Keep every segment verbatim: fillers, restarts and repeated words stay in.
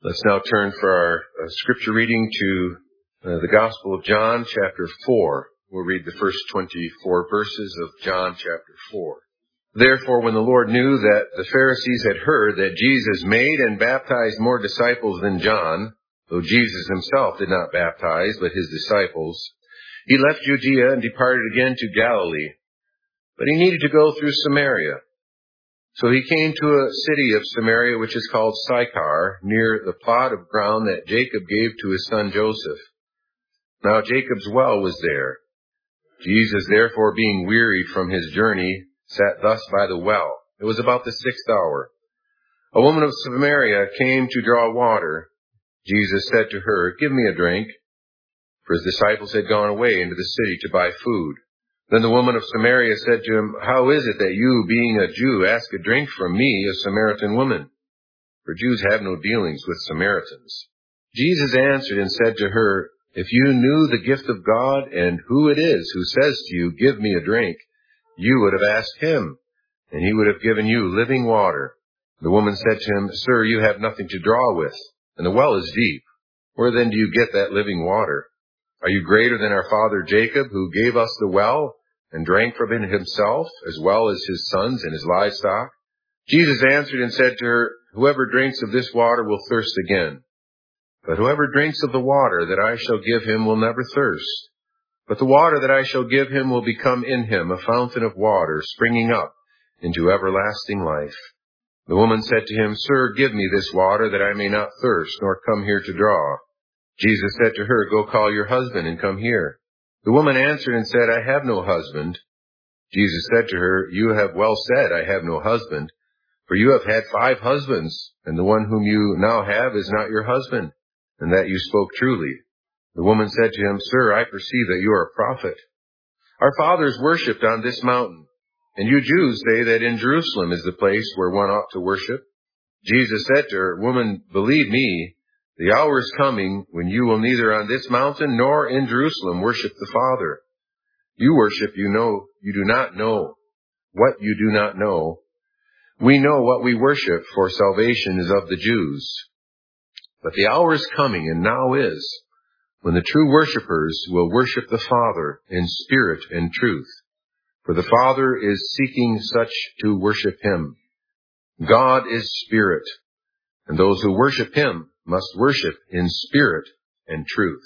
Let's now turn for our uh, scripture reading to uh, the Gospel of John, chapter four. We'll read the first twenty-four verses of John, chapter four. Therefore, when the Lord knew that the Pharisees had heard that Jesus made and baptized more disciples than John, though Jesus himself did not baptize, but his disciples, he left Judea and departed again to Galilee. But he needed to go through Samaria. So he came to a city of Samaria, which is called Sychar, near the plot of ground that Jacob gave to his son Joseph. Now Jacob's well was there. Jesus, therefore, being wearied from his journey, sat thus by the well. It was about the sixth hour. A woman of Samaria came to draw water. Jesus said to her, "Give me a drink." For his disciples had gone away into the city to buy food. Then the woman of Samaria said to him, "How is it that you, being a Jew, ask a drink from me, a Samaritan woman? For Jews have no dealings with Samaritans." Jesus answered and said to her, "If you knew the gift of God and who it is who says to you, 'Give me a drink,' you would have asked him, and he would have given you living water." The woman said to him, "Sir, you have nothing to draw with, and the well is deep. Where then do you get that living water? Are you greater than our father Jacob, who gave us the well and drank from it himself, as well as his sons and his livestock?" Jesus answered and said to her, "Whoever drinks of this water will thirst again. But whoever drinks of the water that I shall give him will never thirst. But the water that I shall give him will become in him a fountain of water springing up into everlasting life." The woman said to him, "Sir, give me this water that I may not thirst, nor come here to draw." Jesus said to her, "Go call your husband and come here." The woman answered and said, "I have no husband." Jesus said to her, "You have well said, 'I have no husband,' for you have had five husbands, and the one whom you now have is not your husband, and that you spoke truly." The woman said to him, "Sir, I perceive that you are a prophet. Our fathers worshipped on this mountain, and you Jews say that in Jerusalem is the place where one ought to worship." Jesus said to her, "Woman, believe me, the hour is coming when you will neither on this mountain nor in Jerusalem worship the Father. You worship, you know, you do not know what you do not know. We know what we worship, for salvation is of the Jews. But the hour is coming, and now is, when the true worshipers will worship the Father in spirit and truth. For the Father is seeking such to worship him. God is spirit, and those who worship him must worship in spirit and truth."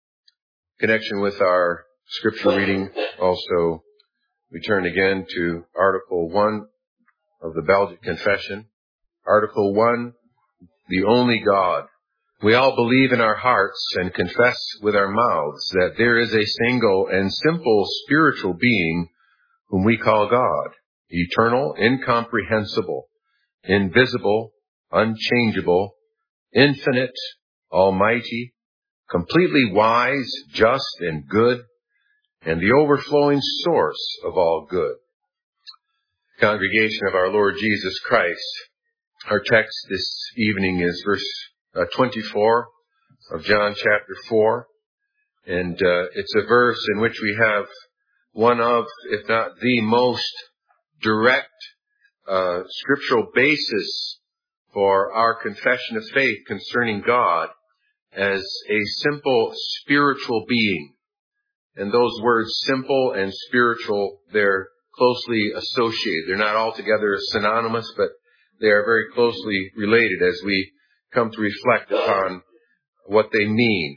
In connection with our scripture reading, also, we turn again to Article one of the Belgic Confession. Article one, the only God. We all believe in our hearts and confess with our mouths that there is a single and simple spiritual being whom we call God, eternal, incomprehensible, invisible, unchangeable, infinite, almighty, completely wise, just, and good, and the overflowing source of all good. Congregation of our Lord Jesus Christ, our text this evening is verse uh, twenty-four of John chapter four, and uh, it's a verse in which we have one of, if not the most direct uh, scriptural basis for our confession of faith concerning God as a simple spiritual being. And those words, simple and spiritual, they're closely associated. They're not altogether synonymous, but they are very closely related as we come to reflect upon what they mean.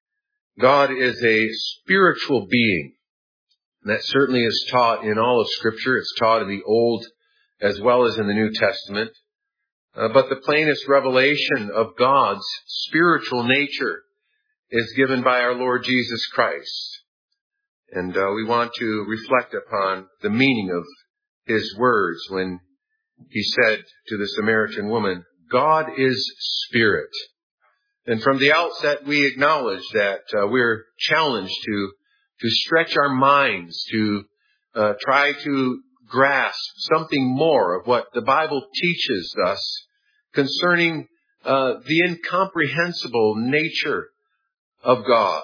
God is a spiritual being. And that certainly is taught in all of Scripture. It's taught in the Old as well as in the New Testament. Uh, but the plainest revelation of God's spiritual nature is given by our Lord Jesus Christ. And uh, we want to reflect upon the meaning of his words when he said to the Samaritan woman, "God is spirit." And from the outset, we acknowledge that uh, we're challenged to to stretch our minds, to uh, try to grasp something more of what the Bible teaches us concerning uh, the incomprehensible nature of God.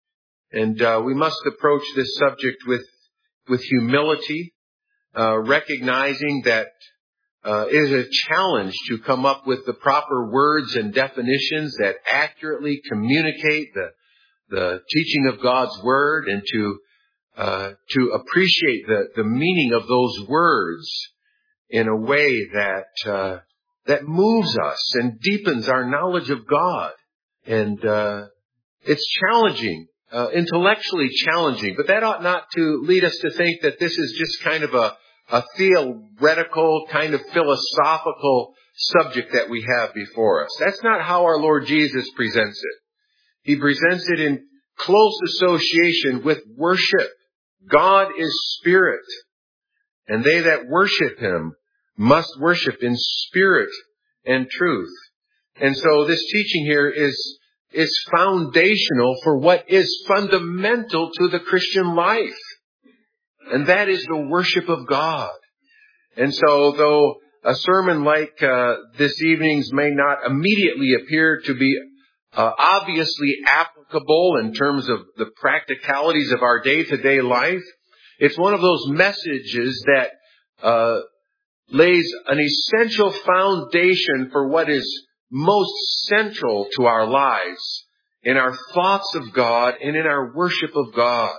And uh, we must approach this subject with with humility, uh, recognizing that uh, it is a challenge to come up with the proper words and definitions that accurately communicate the, the teaching of God's Word, and to, uh, to appreciate the, the meaning of those words in a way that, uh, that moves us and deepens our knowledge of God. And, uh, it's challenging, uh, intellectually challenging, but that ought not to lead us to think that this is just kind of a, a theoretical, kind of philosophical subject that we have before us. That's not how our Lord Jesus presents it. He presents it in close association with worship. God is spirit, and they that worship Him must worship in spirit and truth. And so this teaching here is, is foundational for what is fundamental to the Christian life. And that is the worship of God. And so though a sermon like uh, this evening's may not immediately appear to be uh, obviously applicable in terms of the practicalities of our day-to-day life, it's one of those messages that uh, lays an essential foundation for what is most central to our lives, in our thoughts of God and in our worship of God.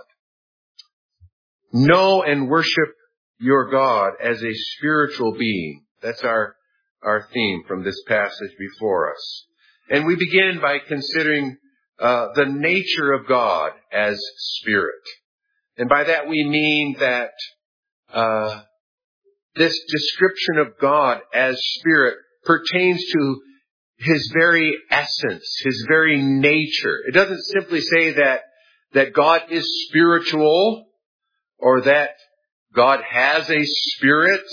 Know and worship your God as a spiritual being. That's our, our theme from this passage before us. And we begin by considering uh, the nature of God as spirit. And by that we mean that uh, this description of God as spirit pertains to His very essence, His very nature. It doesn't simply say that, that God is spiritual, or that God has a spirit,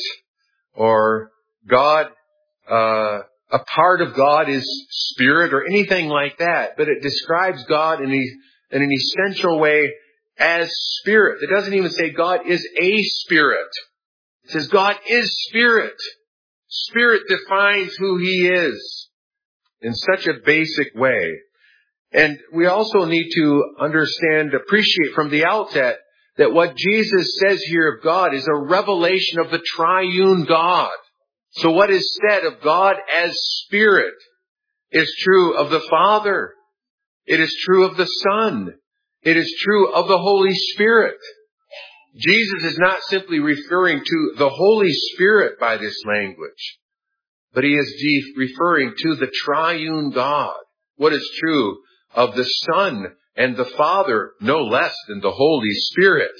or God, uh, a part of God is spirit, or anything like that. But it describes God in, a, in an essential way as spirit. It doesn't even say God is a spirit. It says God is spirit. Spirit defines who He is in such a basic way. And we also need to understand, appreciate from the outset, that what Jesus says here of God is a revelation of the triune God. So what is said of God as spirit is true of the Father. It is true of the Son. It is true of the Holy Spirit. Jesus is not simply referring to the Holy Spirit by this language, but He is de- referring to the triune God. What is true of the Son and the Father, no less than the Holy Spirit.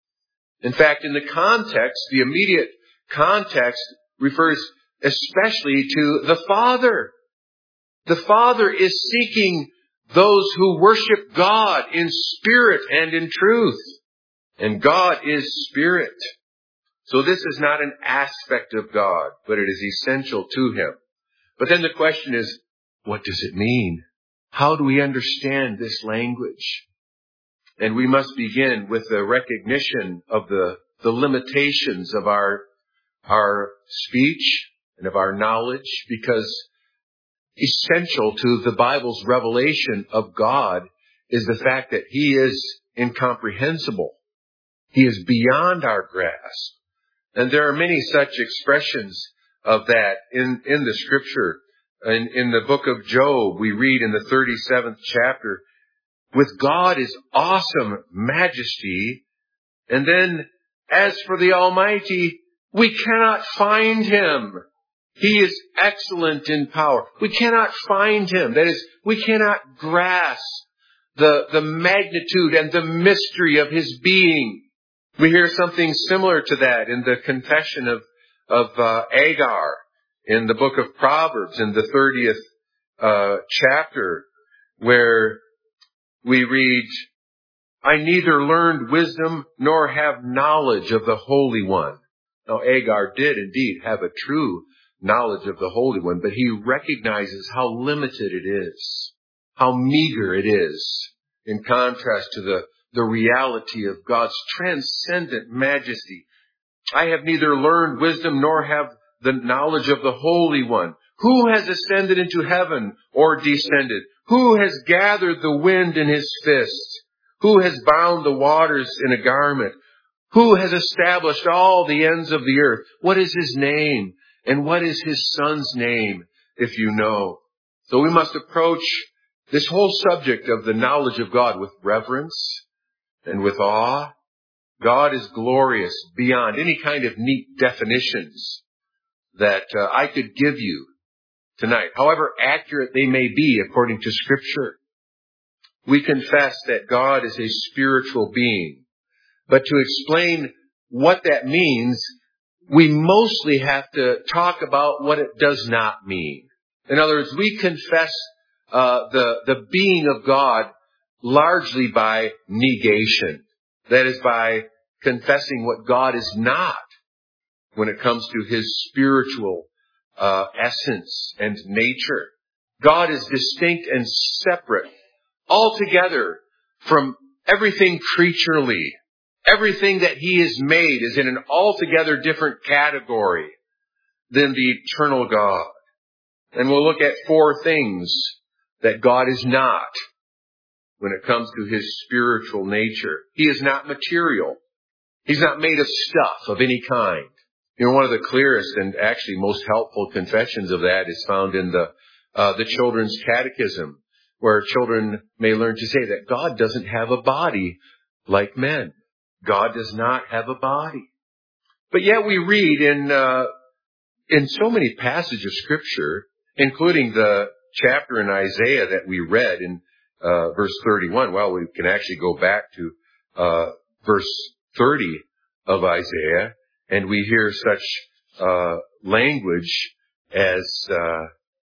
In fact, in the context, the immediate context refers especially to the Father. The Father is seeking those who worship God in spirit and in truth. And God is spirit. So this is not an aspect of God, but it is essential to Him. But then the question is, what does it mean? How do we understand this language? And we must begin with the recognition of the, the limitations of our, our speech and of our knowledge, because essential to the Bible's revelation of God is the fact that He is incomprehensible. He is beyond our grasp. And there are many such expressions of that in, in the Scripture. In, in the book of Job, we read in the thirty-seventh chapter, with God is awesome majesty. And then, as for the Almighty, we cannot find Him. He is excellent in power. We cannot find Him. That is, we cannot grasp the, the magnitude and the mystery of His being. We hear something similar to that in the confession of, of uh, Agar in the book of Proverbs in the thirtieth uh, chapter, where we read, I neither learned wisdom nor have knowledge of the Holy One. Now, Agar did indeed have a true knowledge of the Holy One, but he recognizes how limited it is, how meager it is, in contrast to the, the reality of God's transcendent majesty. I have neither learned wisdom nor have the knowledge of the Holy One. Who has ascended into heaven or descended? Who has gathered the wind in his fist? Who has bound the waters in a garment? Who has established all the ends of the earth? What is His name? And what is his son's name, if you know? So we must approach this whole subject of the knowledge of God with reverence and with awe. God is glorious beyond any kind of neat definitions that uh, I could give you tonight, however accurate they may be according to Scripture. We confess that God is a spiritual being. But to explain what that means, we mostly have to talk about what it does not mean. In other words, we confess uh, the, the being of God largely by negation. That is, by confessing what God is not when it comes to his spiritual uh, essence and nature. God is distinct and separate altogether from everything creaturely. Everything that he has made is in an altogether different category than the eternal God. And we'll look at four things that God is not when it comes to his spiritual nature. He is not material. He's not made of stuff of any kind. You know, one of the clearest and actually most helpful confessions of that is found in the uh, the Children's Catechism, where children may learn to say that God doesn't have a body like men. God does not have a body. But yet we read in uh, in so many passages of Scripture, including the chapter in Isaiah that we read in uh, verse thirty-one. Well, we can actually go back to uh, verse thirty of Isaiah, and we hear such uh, language as uh,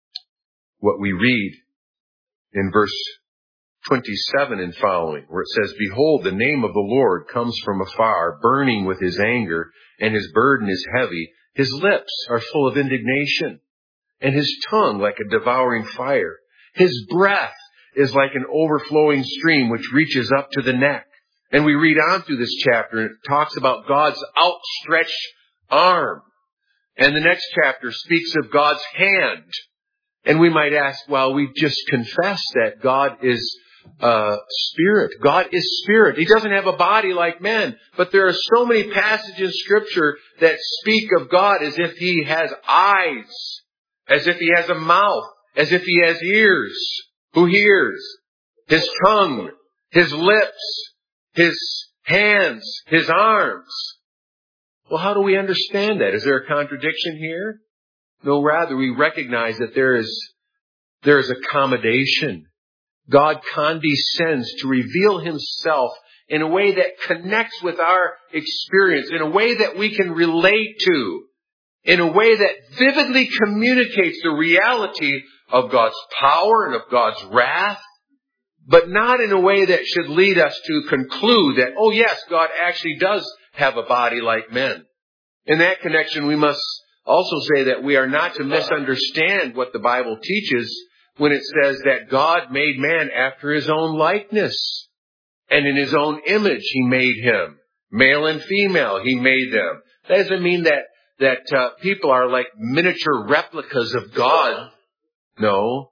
what we read in verse twenty-seven and following, where it says, "Behold, the name of the Lord comes from afar, burning with his anger, and his burden is heavy. His lips are full of indignation, and his tongue like a devouring fire. His breath is like an overflowing stream which reaches up to the neck." And we read on through this chapter, and it talks about God's outstretched arm. And the next chapter speaks of God's hand. And we might ask, well, we just confessed that God is uh spirit. God is spirit. He doesn't have a body like men. But there are so many passages in Scripture that speak of God as if he has eyes, as if he has a mouth, as if he has ears. Who hears? His tongue, his lips, his hands, his arms. Well, how do we understand that? Is there a contradiction here? No, rather we recognize that there is, there is accommodation. God condescends to reveal himself in a way that connects with our experience, in a way that we can relate to, in a way that vividly communicates the reality of God's power and of God's wrath, but not in a way that should lead us to conclude that, oh yes, God actually does have a body like men. In that connection, we must also say that we are not to misunderstand what the Bible teaches when it says that God made man after his own likeness. And in his own image he made him. Male and female he made them. That doesn't mean that, that uh, people are like miniature replicas of God. No.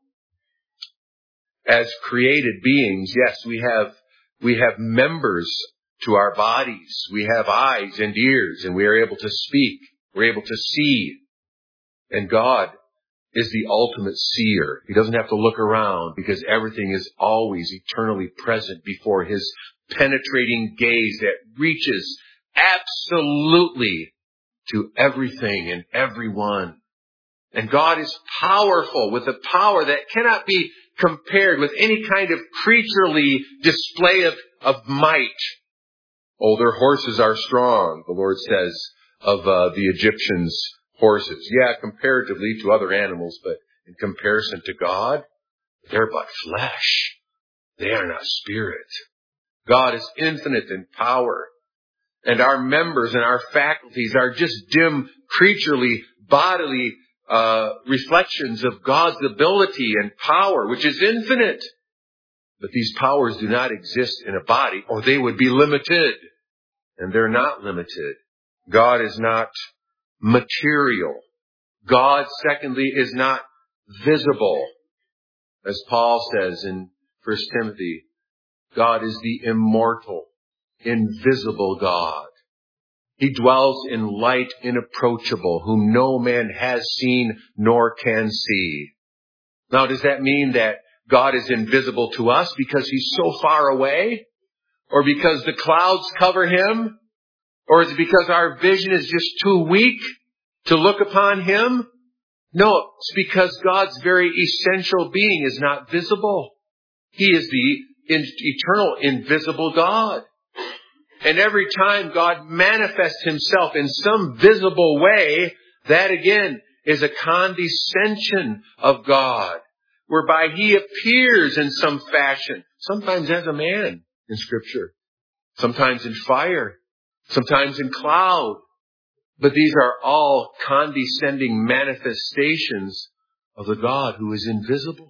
As created beings, yes, we have, we have members to our bodies. We have eyes and ears, and we are able to speak. We're able to see. And God is the ultimate seer. He doesn't have to look around because everything is always eternally present before his penetrating gaze that reaches absolutely to everything and everyone. And God is powerful with a power that cannot be compared with any kind of creaturely display of, of might. Oh, their horses are strong, the Lord says of uh, the Egyptians' horses. Yeah, comparatively to other animals, but in comparison to God, they're but flesh. They are not spirit. God is infinite in power. And our members and our faculties are just dim, creaturely, bodily uh reflections of God's ability and power, which is infinite. But these powers do not exist in a body, or they would be limited. And they're not limited. God is not material. God, secondly, is not visible. As Paul says in First Timothy, God is the immortal, invisible God. He dwells in light inapproachable, whom no man has seen nor can see. Now, does that mean that God is invisible to us because He's so far away? Or because the clouds cover Him? Or is it because our vision is just too weak to look upon Him? No, it's because God's very essential being is not visible. He is the in- eternal, invisible God. And every time God manifests Himself in some visible way, that again is a condescension of God, whereby He appears in some fashion, sometimes as a man in Scripture, sometimes in fire, sometimes in cloud. But these are all condescending manifestations of the God who is invisible.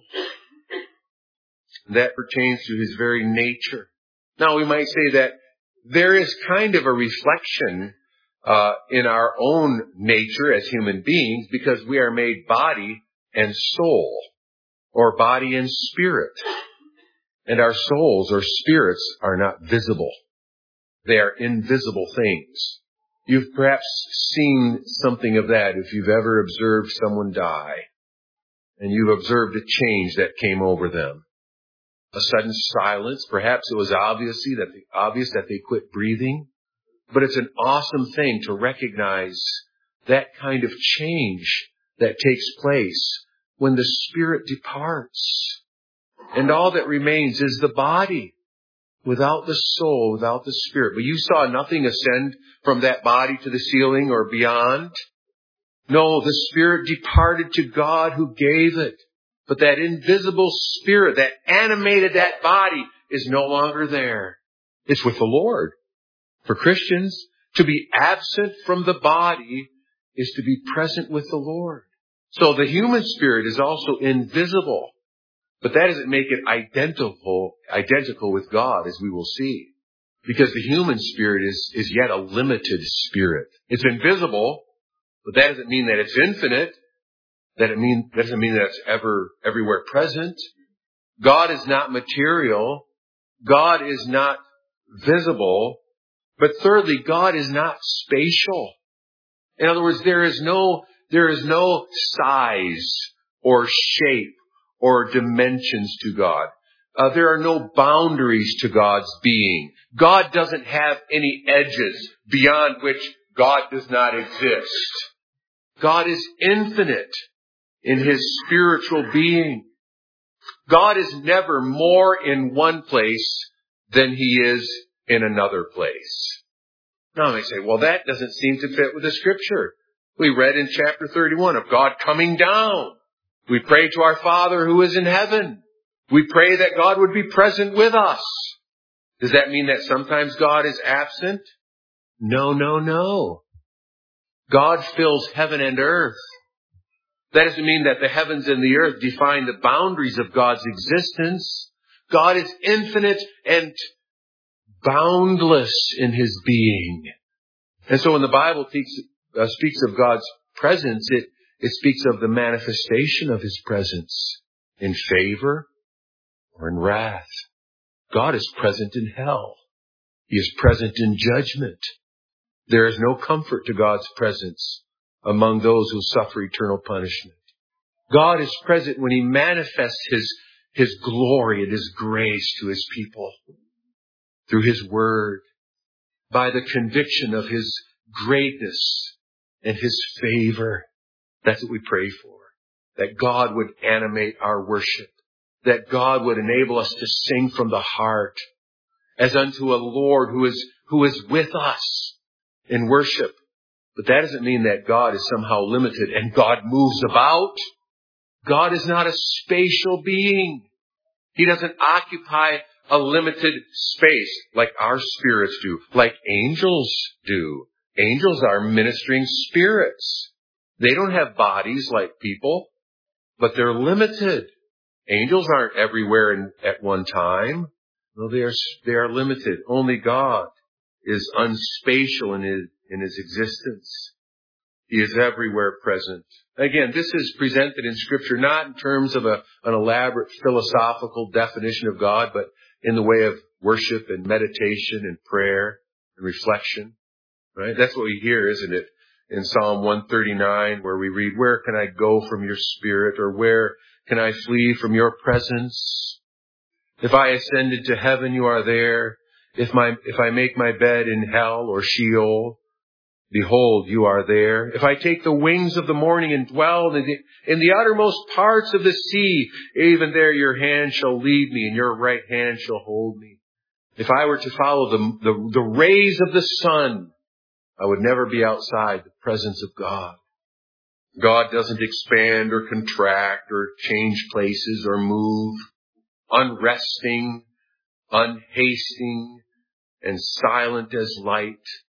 That pertains to His very nature. Now, we might say that there is kind of a reflection uh, in our own nature as human beings, because we are made body and soul, or body and spirit. And our souls or spirits are not visible. They are invisible things. You've perhaps seen something of that if you've ever observed someone die, and you've observed a change that came over them. A sudden silence. Perhaps it was obviously that they, obvious that they quit breathing. But it's an awesome thing to recognize that kind of change that takes place when the spirit departs. And all that remains is the body, without the soul, without the spirit. But you saw nothing ascend from that body to the ceiling or beyond. No, the spirit departed to God who gave it. But that invisible spirit that animated that body is no longer there. It's with the Lord. For Christians, to be absent from the body is to be present with the Lord. So the human spirit is also invisible. But that doesn't make it identical, identical with God, as we will see. Because the human spirit is, is yet a limited spirit. It's invisible, but that doesn't mean that it's infinite. That it mean, doesn't mean that it's ever, everywhere present. God is not material. God is not visible. But thirdly, God is not spatial. In other words, there is no, there is no size or shape or dimensions to God. Uh, there are no boundaries to God's being. God doesn't have any edges beyond which God does not exist. God is infinite in His spiritual being. God is never more in one place than He is in another place. Now they say, well, that doesn't seem to fit with the Scripture. We read in chapter thirty-one of God coming down. We pray to our Father who is in heaven. We pray that God would be present with us. Does that mean that sometimes God is absent? No, no, no. God fills heaven and earth. That doesn't mean that the heavens and the earth define the boundaries of God's existence. God is infinite and boundless in His being. And so when the Bible speaks, uh, speaks of God's presence, it, it speaks of the manifestation of His presence in favor or in wrath. God is present in hell. He is present in judgment. There is no comfort to God's presence among those who suffer eternal punishment. God is present when He manifests His, His glory and His grace to His people through His Word, by the conviction of His greatness and His favor. That's what we pray for. That God would animate our worship. That God would enable us to sing from the heart as unto a Lord who is, who is with us in worship. But that doesn't mean that God is somehow limited and God moves about. God is not a spatial being. He doesn't occupy a limited space like our spirits do, like angels do. Angels are ministering spirits. They don't have bodies like people, but they're limited. Angels aren't everywhere in, at one time. No, they are, they are limited. Only God is unspatial in His, in His existence. He is everywhere present. Again, this is presented in Scripture not in terms of a, an elaborate philosophical definition of God, but in the way of worship and meditation and prayer and reflection. Right? That's what we hear, isn't it? In Psalm one thirty-nine, where we read, where can I go from your spirit? Or where can I flee from your presence? If I ascend into heaven, you are there. If my, if I make my bed in hell or Sheol, behold, you are there. If I take the wings of the morning and dwell in the, in the uttermost parts of the sea, even there your hand shall lead me and your right hand shall hold me. If I were to follow the, the, the rays of the sun, I would never be outside the presence of God. God doesn't expand or contract or change places or move. Unresting, unhasting, and silent as light,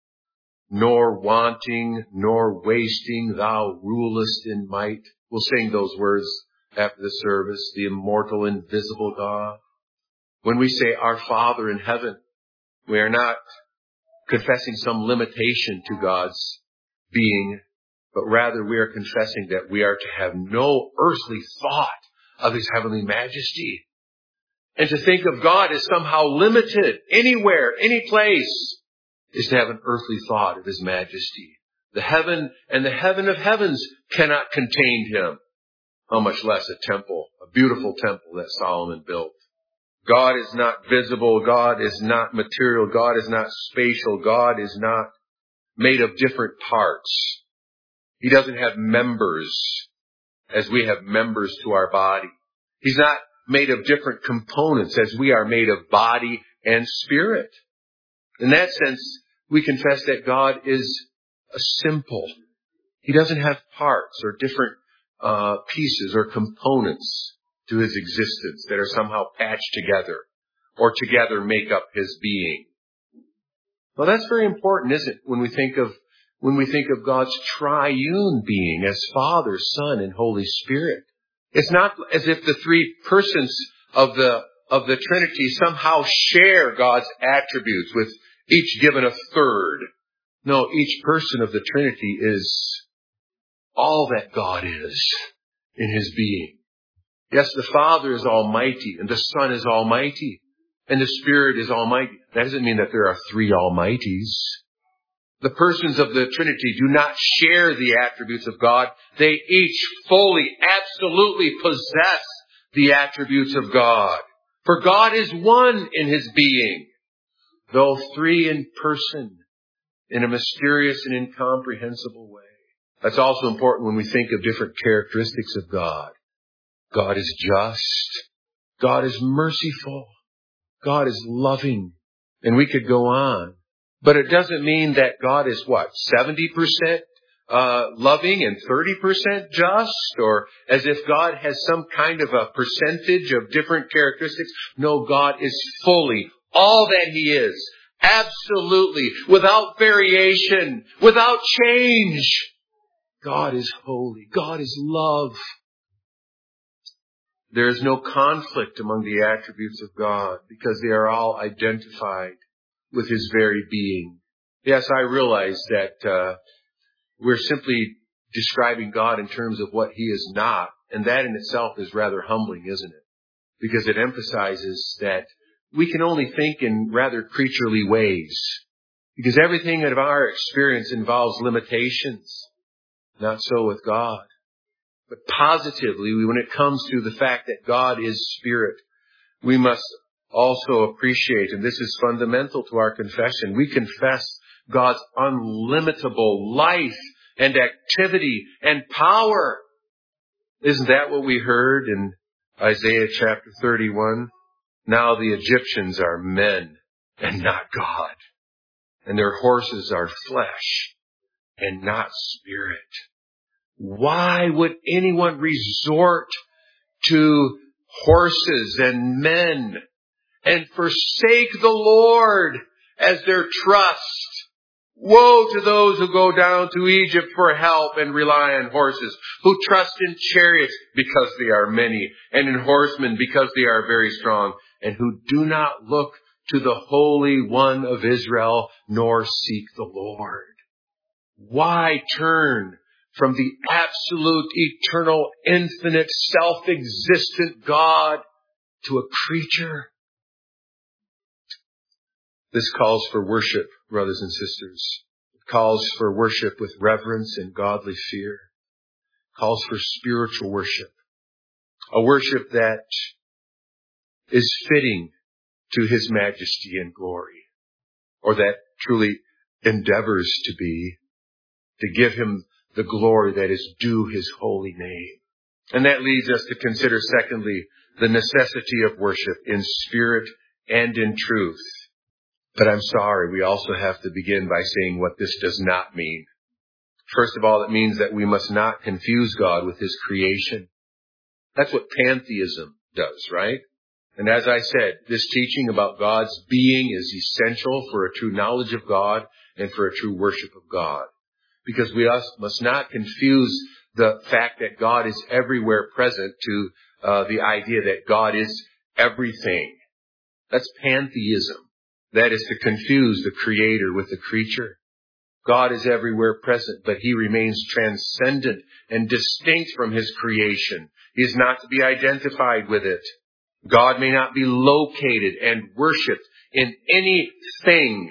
nor wanting, nor wasting, thou rulest in might. We'll sing those words after the service, the immortal, invisible God. When we say our Father in heaven, we are not confessing some limitation to God's being, but rather we are confessing that we are to have no earthly thought of His heavenly majesty. And to think of God as somehow limited anywhere, any place, is to have an earthly thought of His majesty. The heaven and the heaven of heavens cannot contain Him. How much less a temple, a beautiful temple that Solomon built. God is not visible. God is not material. God is not spatial. God is not made of different parts. He doesn't have members as we have members to our body. He's not made of different components as we are made of body and spirit. In that sense, we confess that God is a simple. He doesn't have parts or different uh, pieces or components to His existence that are somehow patched together or together make up His being. Well, that's very important, isn't it, when we think of when we think of God's triune being as Father, Son, and Holy Spirit. It's not as if the three persons of the, of the Trinity somehow share God's attributes with each given a third. No, each person of the Trinity is all that God is in His being. Yes, the Father is almighty and the Son is almighty and the Spirit is almighty. That doesn't mean that there are three almighties. The persons of the Trinity do not share the attributes of God. They each fully, absolutely possess the attributes of God. For God is one in His being, though three in person, in a mysterious and incomprehensible way. That's also important when we think of different characteristics of God. God is just. God is merciful. God is loving. And we could go on. But it doesn't mean that God is what? seventy percent uh, loving and thirty percent just? Or as if God has some kind of a percentage of different characteristics? No, God is fully all that He is. Absolutely. Without variation. Without change. God is holy. God is love. There is no conflict among the attributes of God because they are all identified with His very being. Yes, I realize that uh, we're simply describing God in terms of what He is not, and that in itself is rather humbling, isn't it? Because it emphasizes that we can only think in rather creaturely ways, because everything of our experience involves limitations. Not so with God. But positively, when it comes to the fact that God is Spirit, we must also appreciate, and this is fundamental to our confession, we confess God's unlimitable life and activity and power. Isn't that what we heard in Isaiah chapter thirty-one? Now the Egyptians are men and not God, and their horses are flesh and not spirit. Why would anyone resort to horses and men and forsake the Lord as their trust? Woe to those who go down to Egypt for help and rely on horses, who trust in chariots because they are many, and in horsemen because they are very strong, and who do not look to the Holy One of Israel, nor seek the Lord. Why turn from the absolute, eternal, infinite, self-existent God to a creature? This calls for worship, brothers and sisters. It calls for worship with reverence and godly fear. Calls for spiritual worship. A worship that is fitting to His majesty and glory. Or that truly endeavors to be, to give Him the glory that is due His holy name. And that leads us to consider, secondly, the necessity of worship in spirit and in truth. But I'm sorry, we also have to begin by saying what this does not mean. First of all, it means that we must not confuse God with His creation. That's what pantheism does, right? And as I said, this teaching about God's being is essential for a true knowledge of God and for a true worship of God. Because we must not confuse the fact that God is everywhere present to uh, the idea that God is everything. That's pantheism. That is to confuse the Creator with the creature. God is everywhere present, but He remains transcendent and distinct from His creation. He is not to be identified with it. God may not be located and worshipped in anything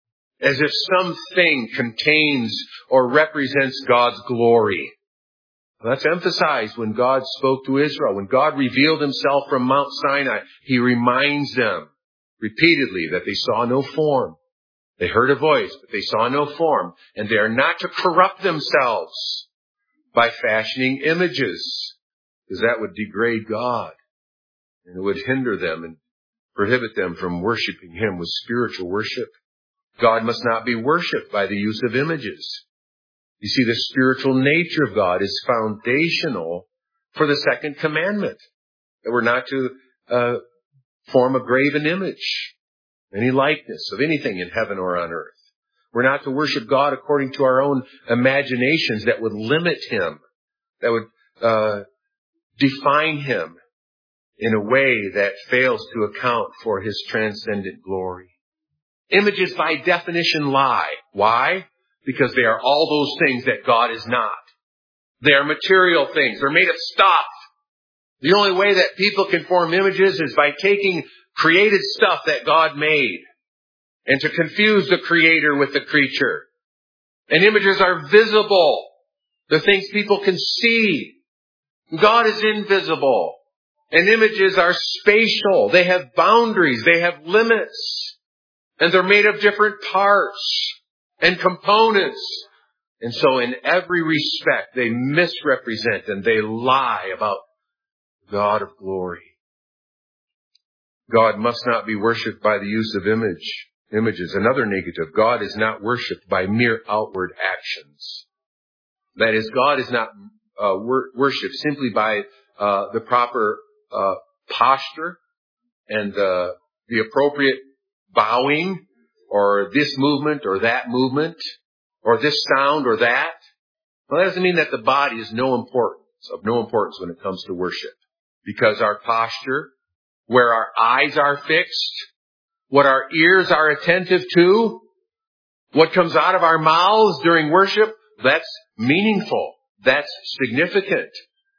as if something contains or represents God's glory. That's emphasized when God spoke to Israel. When God revealed Himself from Mount Sinai, He reminds them repeatedly that they saw no form. They heard a voice, but they saw no form. And they are not to corrupt themselves by fashioning images, because that would degrade God. And it would hinder them and prohibit them from worshiping Him with spiritual worship. God must not be worshipped by the use of images. You see, the spiritual nature of God is foundational for the second commandment. That we're not to uh, form a graven image, any likeness of anything in heaven or on earth. We're not to worship God according to our own imaginations that would limit Him, that would uh, define Him in a way that fails to account for His transcendent glory. Images by definition lie. Why? Because they are all those things that God is not. They are material things. They're made of stuff. The only way that people can form images is by taking created stuff that God made and to confuse the Creator with the creature. And images are visible. They're things people can see. God is invisible. And images are spatial. They have boundaries. They have limits. And they're made of different parts and components. And so in every respect, they misrepresent and they lie about God of glory. God must not be worshipped by the use of image, images. Another negative, God is not worshipped by mere outward actions. That is, God is not uh, wor- worshipped simply by uh, the proper uh, posture and uh, the appropriate bowing, or this movement or that movement, or this sound or that. Well, that doesn't mean that the body is no importance, of no importance when it comes to worship. Because our posture, where our eyes are fixed, what our ears are attentive to, what comes out of our mouths during worship, that's meaningful. That's significant.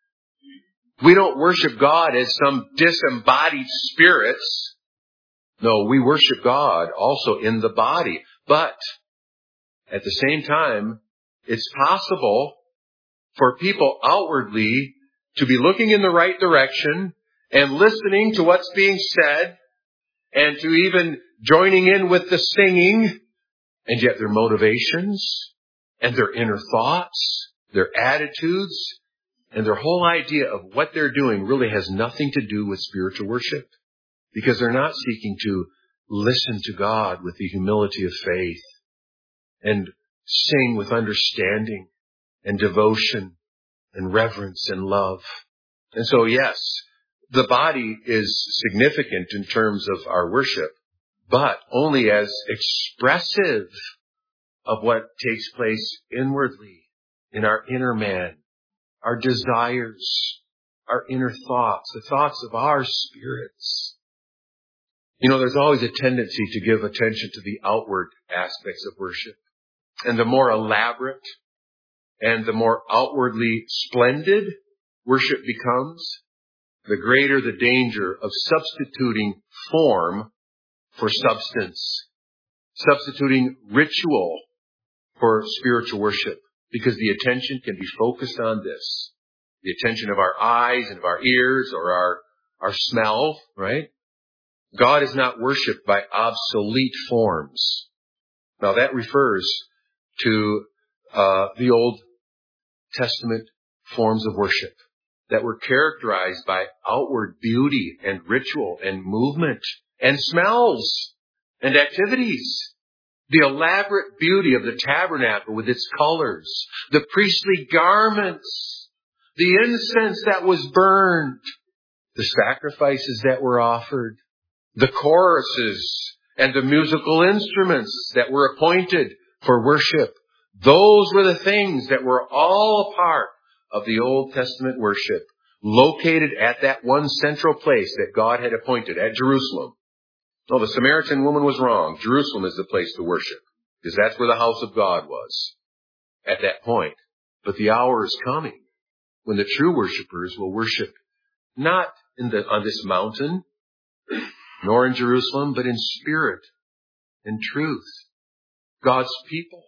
We don't worship God as some disembodied spirits. No, we worship God also in the body. But at the same time, it's possible for people outwardly to be looking in the right direction and listening to what's being said and to even joining in with the singing, and yet their motivations and their inner thoughts, their attitudes, and their whole idea of what they're doing really has nothing to do with spiritual worship, because they're not seeking to listen to God with the humility of faith and sing with understanding and devotion and reverence and love. And so, yes, the body is significant in terms of our worship, but only as expressive of what takes place inwardly in our inner man, our desires, our inner thoughts, the thoughts of our spirits. You know, there's always a tendency to give attention to the outward aspects of worship. And the more elaborate and the more outwardly splendid worship becomes, the greater the danger of substituting form for substance, substituting ritual for spiritual worship because the attention can be focused on this. The attention of our eyes and of our ears or our, our smell, right? God is not worshipped by obsolete forms. Now that refers to uh, the Old Testament forms of worship that were characterized by outward beauty and ritual and movement and smells and activities. The elaborate beauty of the tabernacle with its colors, the priestly garments, the incense that was burned, the sacrifices that were offered, the choruses and the musical instruments that were appointed for worship. Those were the things that were all a part of the Old Testament worship, located at that one central place that God had appointed at Jerusalem. No, the Samaritan woman was wrong. Jerusalem is the place to worship, because that's where the house of God was at that point. But the hour is coming when the true worshipers will worship not in the, on this mountain, nor in Jerusalem, but in spirit and truth. God's people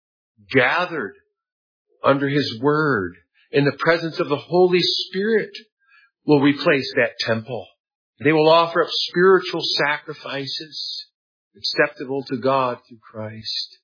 gathered under His Word in the presence of the Holy Spirit will replace that temple. They will offer up spiritual sacrifices acceptable to God through Christ.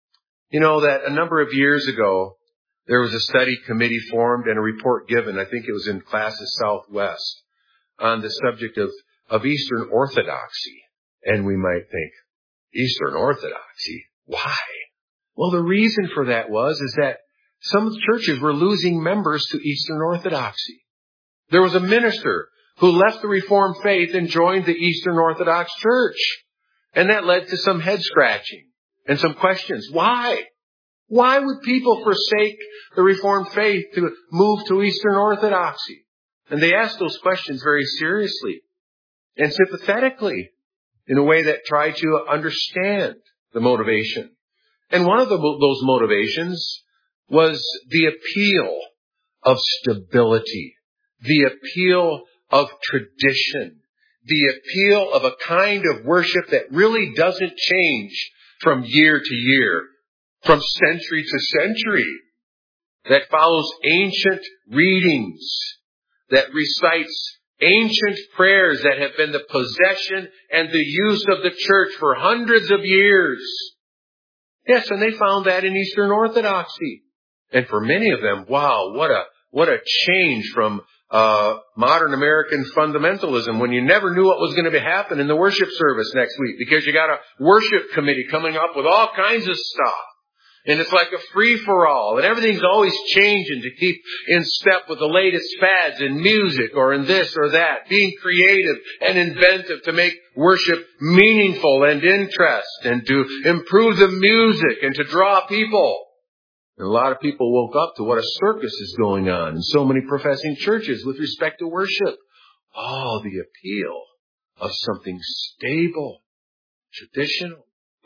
You know that a number of years ago, there was a study committee formed and a report given, I think it was in Classes Southwest, on the subject of, of Eastern Orthodoxy. And we might think, Eastern Orthodoxy? Why? Well, the reason for that was, is that some churches were losing members to Eastern Orthodoxy. There was a minister who left the Reformed faith and joined the Eastern Orthodox Church. And that led to some head scratching and some questions. Why? Why would people forsake the Reformed faith to move to Eastern Orthodoxy? And they asked those questions very seriously and sympathetically in a way that tried to understand the motivation. And one of the, those motivations was the appeal of stability, the appeal of tradition, the appeal of a kind of worship that really doesn't change from year to year, from century to century, that follows ancient readings, that recites ancient prayers that have been the possession and the use of the church for hundreds of years. Yes, and they found that in Eastern Orthodoxy. And for many of them, wow, what a what a change from uh modern American fundamentalism when you never knew what was going to be happening in the worship service next week because you got a worship committee coming up with all kinds of stuff. And it's like a free-for-all. And everything's always changing to keep in step with the latest fads in music or in this or that. Being creative and inventive to make worship meaningful and interest and to improve the music and to draw people. And a lot of people woke up to what a circus is going on in so many professing churches with respect to worship. Oh, the appeal of something stable, traditional.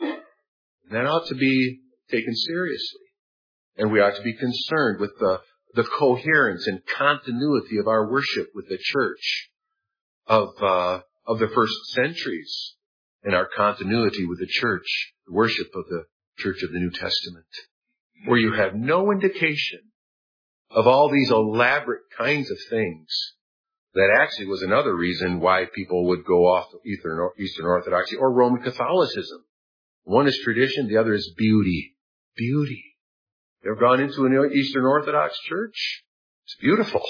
That ought to be taken seriously. And we ought to be concerned with the, the coherence and continuity of our worship with the church of, uh, of the first centuries and our continuity with the church, the worship of the church of the New Testament, where you have no indication of all these elaborate kinds of things. That actually was another reason why people would go off to Eastern Orthodoxy or Roman Catholicism. One is tradition, the other is beauty. Beauty. You ever gone into an Eastern Orthodox church? It's beautiful.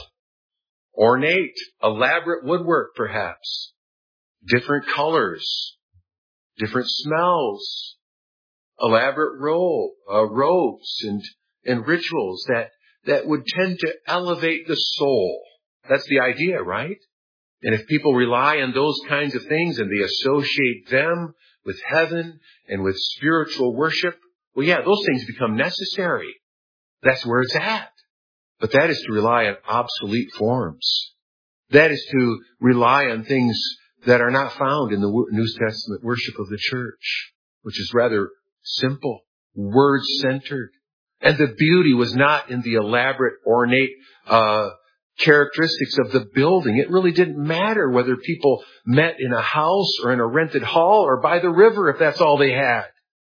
Ornate, elaborate woodwork perhaps. Different colors. Different smells. Elaborate robe, uh, robes and, and rituals that, that would tend to elevate the soul. That's the idea, right? And if people rely on those kinds of things and they associate them with heaven and with spiritual worship, well, yeah, those things become necessary. That's where it's at. But that is to rely on obsolete forms. That is to rely on things that are not found in the New Testament worship of the church, which is rather simple, word-centered. And the beauty was not in the elaborate, ornate uh characteristics of the building. It really didn't matter whether people met in a house or in a rented hall or by the river if that's all they had.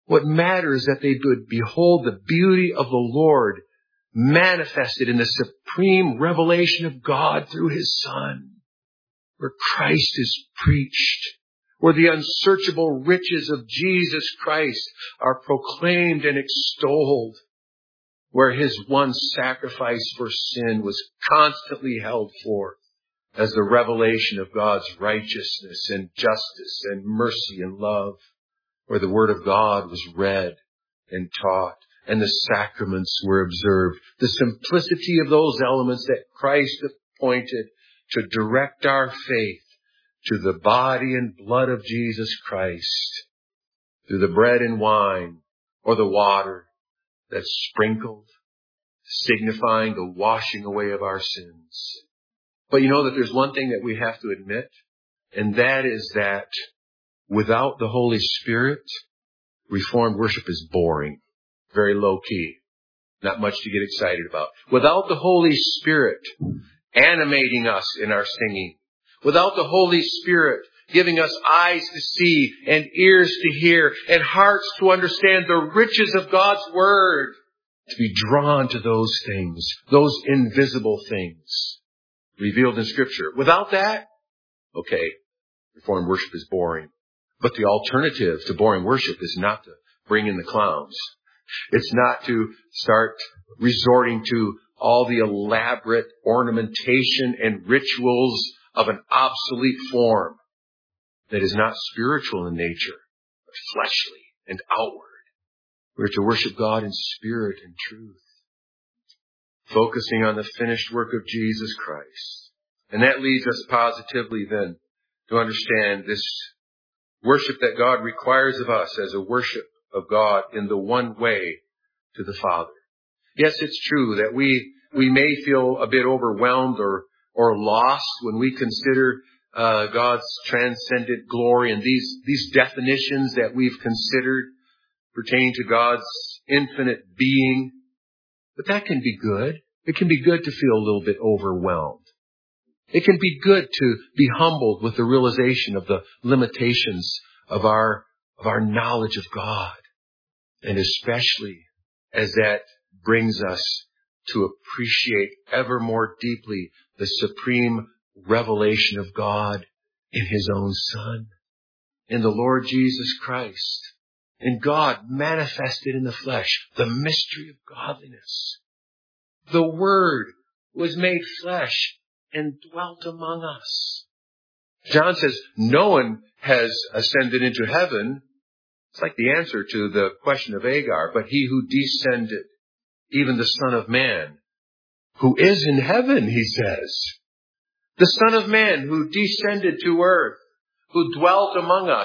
What matters is that they would behold the beauty of the Lord manifested in the supreme revelation of God through His Son, where Christ is preached, where the unsearchable riches of Jesus Christ are proclaimed and extolled, where His one sacrifice for sin was constantly held forth as the revelation of God's righteousness and justice and mercy and love, where the Word of God was read and taught and the sacraments were observed. The simplicity of those elements that Christ appointed to direct our faith to the body and blood of Jesus Christ through the bread and wine or the water that's sprinkled, signifying the washing away of our sins. But you know that there's one thing that we have to admit, and that is that without the Holy Spirit, Reformed worship is boring, very low key, not much to get excited about. Without the Holy Spirit animating us in our singing, without the Holy Spirit giving us eyes to see and ears to hear and hearts to understand the riches of God's Word, to be drawn to those things, those invisible things revealed in Scripture. Without that, okay, Reformed worship is boring. But the alternative to boring worship is not to bring in the clowns. It's not to start resorting to all the elaborate ornamentation and rituals of an obsolete form that is not spiritual in nature, but fleshly and outward. We're to worship God in spirit and truth, focusing on the finished work of Jesus Christ. And that leads us positively then to understand this worship that God requires of us as a worship of God in the one way to the Father. Yes, it's true that we we may feel a bit overwhelmed or or lost when we consider uh, God's transcendent glory and these these definitions that we've considered pertaining to God's infinite being. But that can be good. It can be good to feel a little bit overwhelmed. It can be good to be humbled with the realization of the limitations of our of our knowledge of God. And especially as that brings us to appreciate ever more deeply the supreme revelation of God in His own Son, in the Lord Jesus Christ, in God manifested in the flesh, the mystery of godliness. The Word was made flesh and dwelt among us. John says, no one has ascended into heaven. It's like the answer to the question of Agar, but he who descended, even the Son of Man, who is in heaven, he says. The Son of Man who descended to earth, who dwelt among us.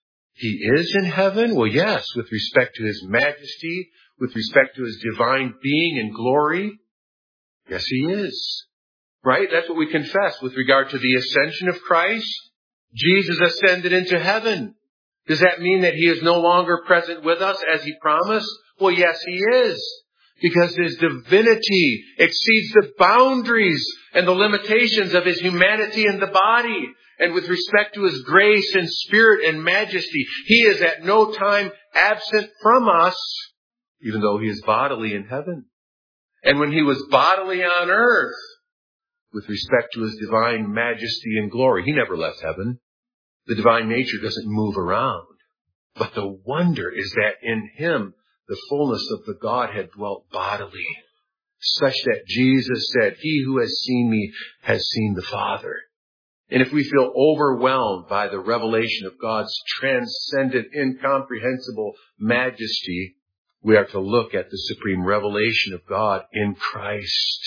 He is in heaven? Well, yes, with respect to His majesty, with respect to His divine being and glory. Yes, He is. Right? That's what we confess with regard to the ascension of Christ. Jesus ascended into heaven. Does that mean that He is no longer present with us as He promised? Well, yes, He is. Because His divinity exceeds the boundaries and the limitations of His humanity in the body. And with respect to His grace and spirit and majesty, He is at no time absent from us, even though He is bodily in heaven. And when He was bodily on earth, with respect to His divine majesty and glory, He never left heaven. The divine nature doesn't move around. But the wonder is that in Him, the fullness of the Godhead dwelt bodily, such that Jesus said, He who has seen me has seen the Father. And if we feel overwhelmed by the revelation of God's transcendent, incomprehensible majesty, we are to look at the supreme revelation of God in Christ.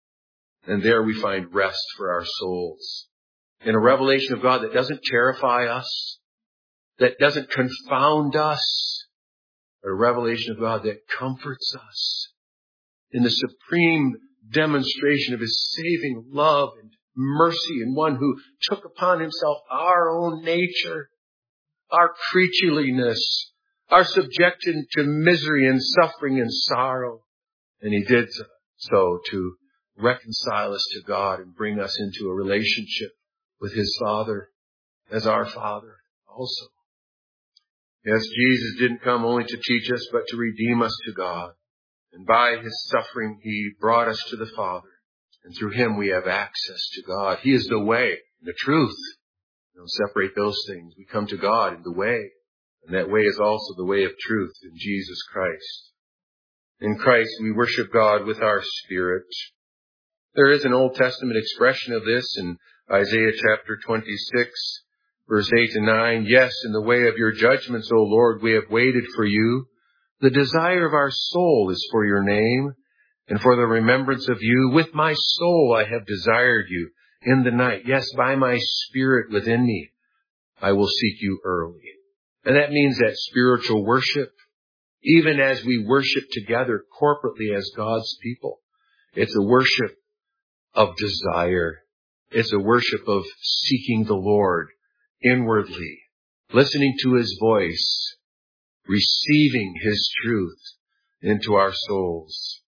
And there we find rest for our souls. In a revelation of God that doesn't terrify us, that doesn't confound us, but a revelation of God that comforts us. In the supreme demonstration of His saving love and mercy, and one who took upon Himself our own nature, our creatureliness, our subjection to misery and suffering and sorrow. And He did so to reconcile us to God and bring us into a relationship with His Father as our Father also. Yes, Jesus didn't come only to teach us, but to redeem us to God. And by His suffering, He brought us to the Father. And through Him, we have access to God. He is the way, the truth. Don't separate those things. We come to God in the way. And that way is also the way of truth in Jesus Christ. In Christ, we worship God with our spirit. There is an Old Testament expression of this in Isaiah chapter twenty-six, verse eight and nine. Yes, in the way of your judgments, O Lord, we have waited for you. The desire of our soul is for your name, and for the remembrance of you. With my soul I have desired you in the night. Yes, by my spirit within me, I will seek you early. And that means that spiritual worship, even as we worship together corporately as God's people, it's a worship of desire. It's a worship of seeking the Lord inwardly, listening to His voice, receiving His truth into our souls.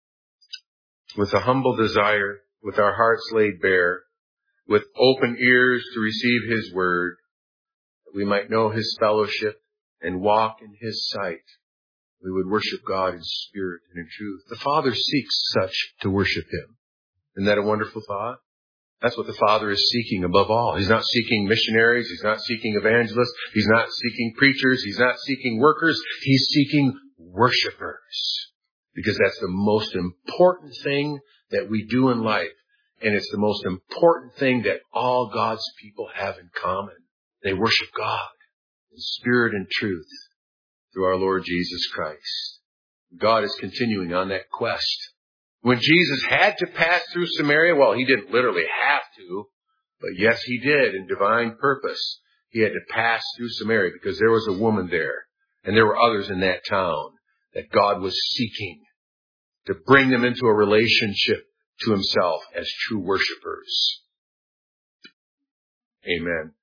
With a humble desire, with our hearts laid bare, with open ears to receive His word, that we might know His fellowship and walk in His sight, we would worship God in spirit and in truth. The Father seeks such to worship Him. Isn't that a wonderful thought? That's what the Father is seeking above all. He's not seeking missionaries. He's not seeking evangelists. He's not seeking preachers. He's not seeking workers. He's seeking worshipers. Because that's the most important thing that we do in life. And it's the most important thing that all God's people have in common. They worship God in spirit and truth through our Lord Jesus Christ. God is continuing on that quest. When Jesus had to pass through Samaria, well, He didn't literally have to, but yes, He did in divine purpose. He had to pass through Samaria because there was a woman there, and there were others in that town that God was seeking to bring them into a relationship to Himself as true worshipers. Amen.